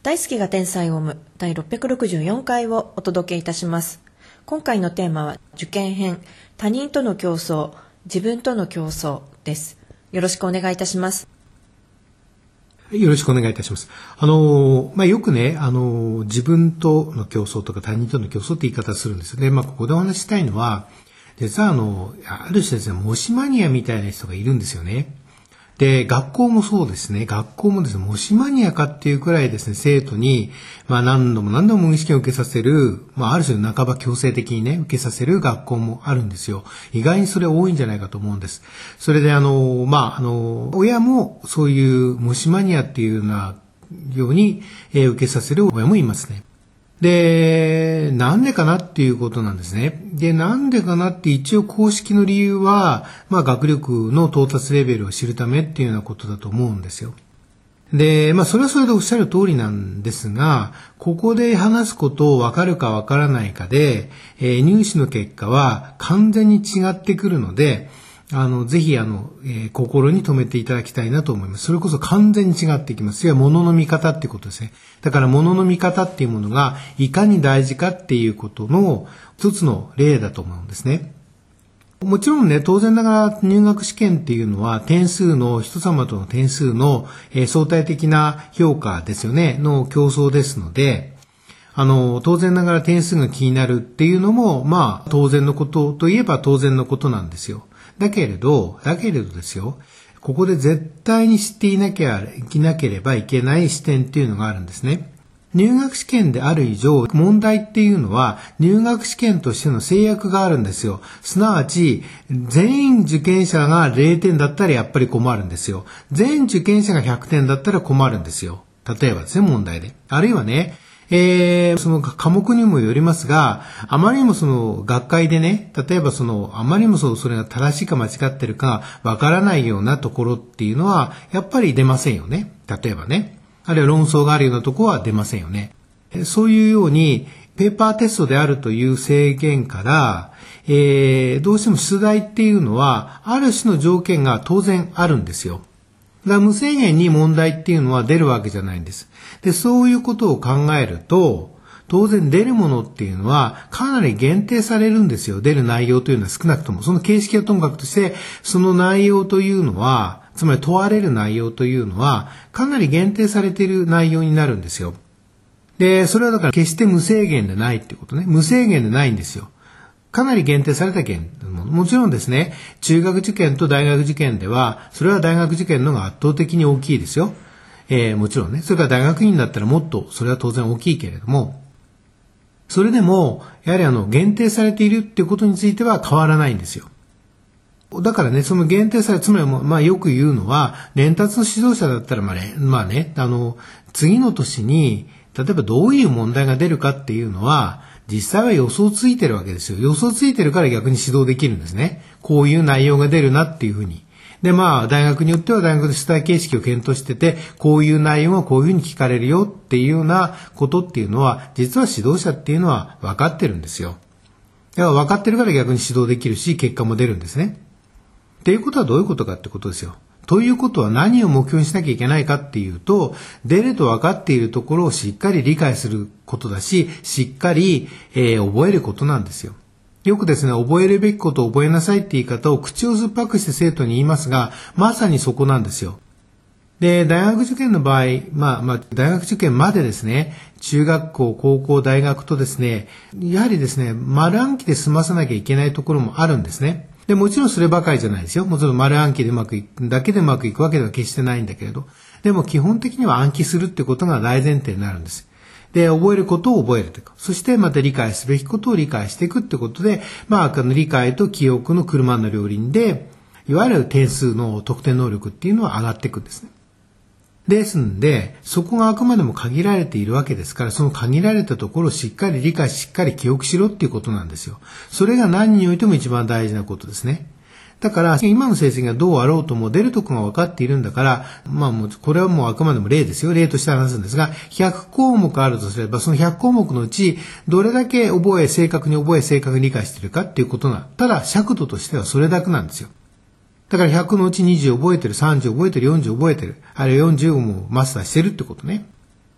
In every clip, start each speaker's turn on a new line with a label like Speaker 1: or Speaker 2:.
Speaker 1: 大好きが天才を生む第664回をお届けいたします。今回のテーマは受験編、他人との競争、自分との競争です。よろしくお願いいたします。
Speaker 2: よろしくお願いいたします。よくね、自分との競争とか他人との競争って言い方するんですよね。ここでお話ししたいのは、実はある種ですね、模試マニアみたいな人がいるんですよね。で、学校もそうですね。学校もですね、模試マニアかっていうくらいですね、生徒に、何度も模擬試験を受けさせる、ある種半ば強制的にね、受けさせる学校もあるんですよ。意外にそれ多いんじゃないかと思うんです。それで、親もそういう模試マニアっていうように、受けさせる親もいますね。で、なんでかなっていうことなんですね。で、なんでかなって一応公式の理由は、学力の到達レベルを知るためっていうようなことだと思うんですよ。で、それはそれでおっしゃる通りなんですが、ここで話すことを分かるか分からないかで、入試の結果は完全に違ってくるので、ぜひ心に留めていただきたいなと思います。それこそ完全に違ってきます。いや、物の見方ってことですね。だから物の見方っていうものがいかに大事かっていうことの一つの例だと思うんですね。もちろんね、当然ながら入学試験っていうのは人様との点数の相対的な評価ですよね、の競争ですので、当然ながら点数が気になるっていうのも、当然のことといえば当然のことなんですよ。だけれどですよ、ここで絶対に知っていなければいけない視点っていうのがあるんですね。入学試験である以上、問題っていうのは入学試験としての制約があるんですよ。すなわち、全員受験者が0点だったらやっぱり困るんですよ。全受験者が100点だったら困るんですよ。例えばですね、問題で。あるいはね、その科目にもよりますが、あまりにもその学会でね、例えばあまりにもそれが正しいか間違ってるかわからないようなところっていうのは、やっぱり出ませんよね。例えばね。あるいは論争があるようなところは出ませんよね。そういうように、ペーパーテストであるという制限から、どうしても出題っていうのは、ある種の条件が当然あるんですよ。だから無制限に問題っていうのは出るわけじゃないんです。で、そういうことを考えると、当然出るものっていうのはかなり限定されるんですよ。出る内容というのは少なくとも。その形式はともかくとして、その内容というのは、つまり問われる内容というのは、かなり限定されている内容になるんですよ。で、それはだから決して無制限でないってことね。無制限でないんですよ。かなり限定されたもちろんですね、中学受験と大学受験では、それは大学受験の方が圧倒的に大きいですよ。もちろんね、それから大学院だったらもっと、それは当然大きいけれども、それでも、やはり限定されているっていうことについては変わらないんですよ。だからね、その限定され、つまりよく言うのは、連達の指導者だったら次の年に、例えばどういう問題が出るかっていうのは、実際は予想ついてるわけですよ。予想ついてるから逆に指導できるんですね。こういう内容が出るなっていうふうに。で、大学によっては大学で出題形式を検討してて、こういう内容がこういうふうに聞かれるよっていうようなことっていうのは、実は指導者っていうのは分かってるんですよ。だから分かってるから逆に指導できるし、結果も出るんですね。っていうことはどういうことかってことですよ。ということは何を目標にしなきゃいけないかっていうと、出ると分かっているところをしっかり理解することだし、しっかり、覚えることなんですよ。よくですね、覚えるべきことを覚えなさいって言い方を口を酸っぱくして生徒に言いますが、まさにそこなんですよ。で、大学受験の場合、大学受験までですね、中学校、高校、大学とですね、やはりですね、丸暗記で済まさなきゃいけないところもあるんですね。で、もちろんそればかりじゃないですよ。もちろん丸暗記でだけでうまくいくわけでは決してないんだけれど。でも基本的には暗記するってことが大前提になるんです。で、覚えることを覚えるというか。そしてまた理解すべきことを理解していくってことで、理解と記憶の車の両輪で、いわゆる点数の得点能力っていうのは上がっていくんですね。ですんで、そこがあくまでも限られているわけですから、その限られたところをしっかり理解、しっかり記憶しろっていうことなんですよ。それが何においても一番大事なことですね。だから、今の成績がどうあろうとも出るところが分かっているんだから、これはもうあくまでも例ですよ。例として話すんですが、100項目あるとすれば、その100項目のうち、どれだけ正確に理解しているかっていうことが、ただ尺度としてはそれだけなんですよ。だから100のうち20覚えてる、30覚えてる、40覚えてる、あるいは40をもうマスターしてるってことね。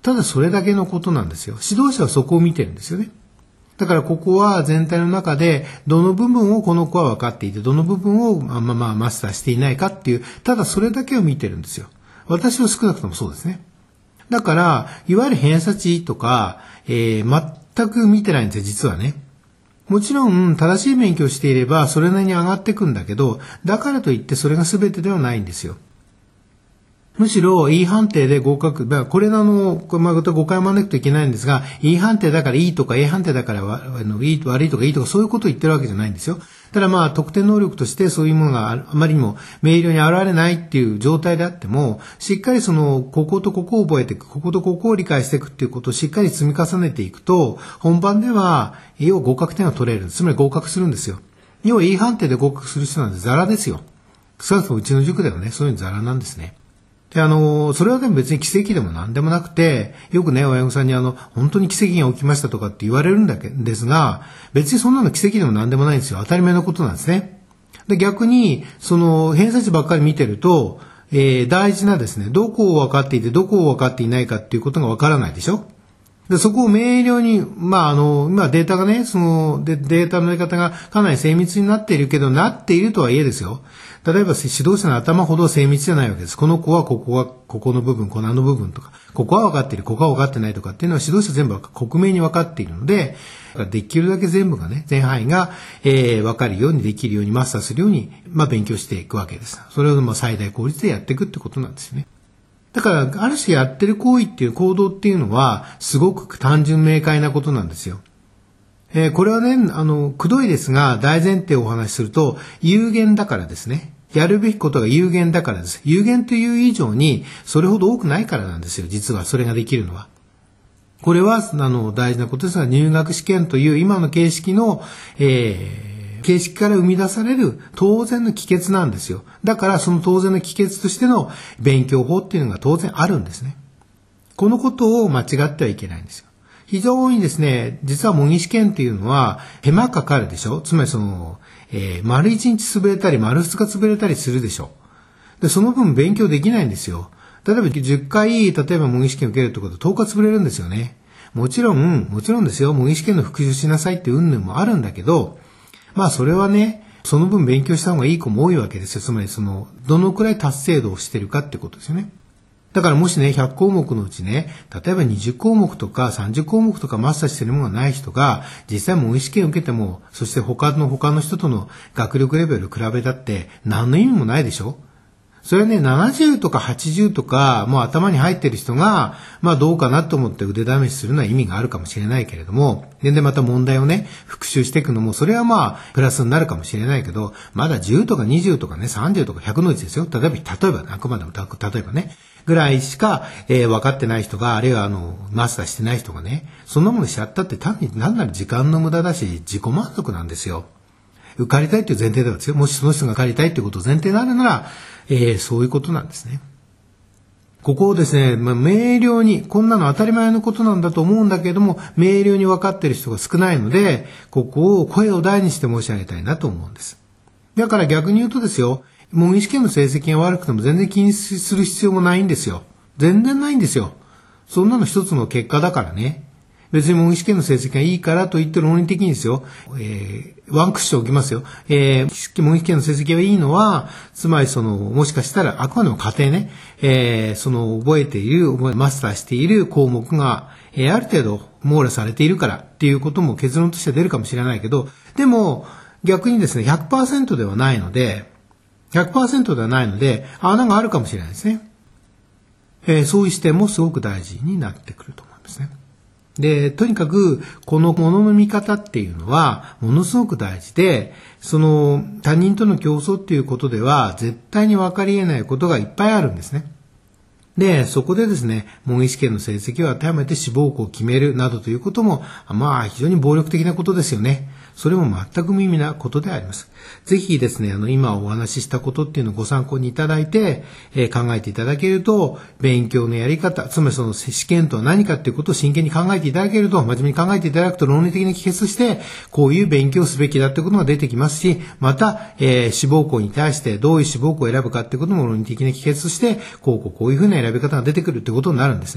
Speaker 2: ただそれだけのことなんですよ。指導者はそこを見てるんですよね。だからここは全体の中でどの部分をこの子は分かっていて、どの部分をマスターしていないかっていう、ただそれだけを見てるんですよ。私は少なくともそうですね。だから、いわゆる偏差値とか、全く見てないんですよ、実はね。もちろん、正しい勉強をしていれば、それなりに上がっていくんだけど、だからといってそれが全てではないんですよ。むしろ E 判定で合格、これまた誤解を招くといけないんですが、E 判定だからいいとか A 判定だから悪いとかいいとかそういうことを言ってるわけじゃないんですよ。ただ得点能力としてそういうものがあまりにも明瞭に現れないっていう状態であっても、しっかりこことここを覚えていく、こことここを理解していくっていうことをしっかり積み重ねていくと、本番では要は合格点が取れる。つまり合格するんですよ。要は E 判定で合格する人なんてザラですよ。少なくともうちの塾ではね、そういうのザラなんですね。で、それはでも別に奇跡でも何でもなくて、よくね、親御さんに本当に奇跡が起きましたとかって言われるんですが、別にそんなの奇跡でも何でもないんですよ。当たり前のことなんですね。で、逆に、偏差値ばっかり見てると、大事なですね、どこを分かっていて、どこを分かっていないかっていうことが分からないでしょ。で、そこを明瞭に、今データがね、データのやり方がかなり精密になっているけど、なっているとはいえですよ。例えば指導者の頭ほど精密じゃないわけです。この子はここの部分、この部分とか、ここは分かっている、ここは分かってないとかっていうのは指導者全部克明に分かっているので、できるだけ全部がね、全範囲が、分かるようにできるようにマスターするように、勉強していくわけです。それを最大効率でやっていくってことなんですよね。だから、ある種やってる行為っていう行動っていうのは、すごく単純明快なことなんですよ。これはね、くどいですが、大前提をお話しすると、有限だからですね。やるべきことが有限だからです。有限という以上に、それほど多くないからなんですよ。実は、それができるのは。これは、大事なことですが、入学試験という今の形式の、形式から生み出される当然の帰結なんですよ。だから、その当然の帰結としての勉強法っていうのが当然あるんですね。このことを間違ってはいけないんですよ。非常にですね、実は模擬試験っていうのは手間かかるでしょ。つまり丸1日潰れたり丸2日潰れたりするでしょ。で、その分勉強できないんですよ。例えば10回、例えば模擬試験を受けるってことで10日潰れるんですよね。もちろんですよ。模擬試験の復習しなさいっていう云々もあるんだけど、それはね、その分勉強した方がいい子も多いわけですよ。つまりどのくらい達成度をしてるかってことですよね。だからもしね、100項目のうちね、例えば20項目とか30項目とかマスターしてるものがない人が、実際模擬試験を受けても、そして他の人との学力レベルを比べたって何の意味もないでしょ。それはね、70とか80とか、もう頭に入ってる人が、どうかなと思って腕試しするのは意味があるかもしれないけれども、でまた問題をね、復習していくのも、それはプラスになるかもしれないけど、まだ10とか20とかね、30とか100のうちですよ。例えば、あくまでも例えばね、ぐらいしか、分かってない人が、あるいはマスターしてない人がね、そんなものしちゃったって単に何なら時間の無駄だし、自己満足なんですよ。受かりたいという前提ではですよ。もしその人が受かりたいということを前提になるなら、そういうことなんですね。ここをですね、明瞭に、こんなの当たり前のことなんだと思うんだけれども、明瞭に分かっている人が少ないので、ここを声を大にして申し上げたいなと思うんです。だから逆に言うとですよ、模擬試験の成績が悪くても全然気にする必要もないんですよ。全然ないんですよ。そんなの一つの結果だからね。別に模擬試験の成績がいいからと言って論理的にですよ。ワンクッション置きますよ。模擬試験の成績がいいのは、つまりもしかしたら、あくまでも家庭ね、覚えている、マスターしている項目が、ある程度網羅されているからっていうことも結論として出るかもしれないけど、でも、逆にですね、100% ではないので、100% ではないので、穴があるかもしれないですね。そういう視点もすごく大事になってくると思いますね。で、とにかく、このものの見方っていうのは、ものすごく大事で、他人との競争っていうことでは、絶対に分かり得ないことがいっぱいあるんですね。で、そこでですね、模擬試験の成績を当てはめて志望校を決めるなどということも、非常に暴力的なことですよね。それも全く無意味なことであります。ぜひですね、今お話ししたことっていうのをご参考にいただいて、考えていただけると、勉強のやり方、つまり試験とは何かっていうことを真剣に考えていただけると、真面目に考えていただくと論理的に帰結して、こういう勉強をすべきだってことが出てきますし、また、志望校に対してどういう志望校を選ぶかってことも論理的に帰結して、こういうふうな選び方が出てくるってことになるんですね。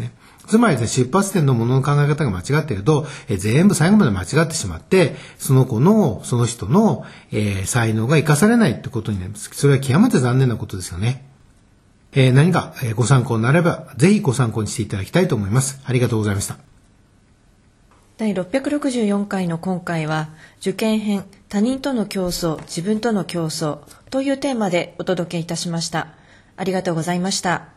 Speaker 2: つまりですね、出発点のものの考え方が間違っていると、全部最後まで間違ってしまって、その人の、才能が生かされないってことになります。それは極めて残念なことですよね。何かご参考になれば、ぜひご参考にしていただきたいと思います。ありがとうございました。
Speaker 1: 第664回の今回は、受験編、他人との競争、自分との競争というテーマでお届けいたしました。ありがとうございました。